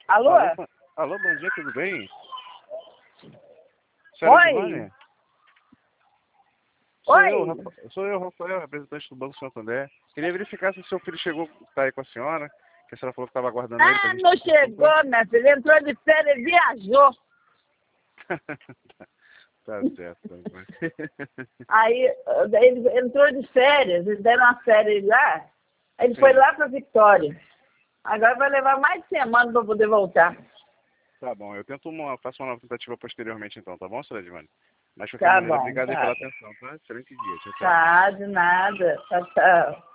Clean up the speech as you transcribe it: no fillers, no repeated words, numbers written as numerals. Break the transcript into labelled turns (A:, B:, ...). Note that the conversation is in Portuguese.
A: Alô?
B: Alô, bom dia, tudo bem?
A: Oi? Oi?
B: Sou eu, Rafael, representante do Banco Santander. Queria verificar se o seu filho chegou, tá aí com a senhora, que a senhora falou que estava aguardando ele pra
A: Ah,
B: gente...
A: não chegou, minha filha. Entrou de férias e viajou.
B: Tá certo.
A: Aí ele entrou de férias, eles deram uma férias lá. Ele foi lá para Vitória. Agora vai levar mais de semana para poder voltar.
B: Tá bom, eu faço uma nova tentativa posteriormente então, tá bom, senhora Edmane? Mas de qualquer
A: Tá
B: maneira,
A: bom,
B: obrigado aí
A: tá.
B: pela atenção, tá? Excelente dia, tchau, tchau.
A: Tá, de nada. Tchau, tchau.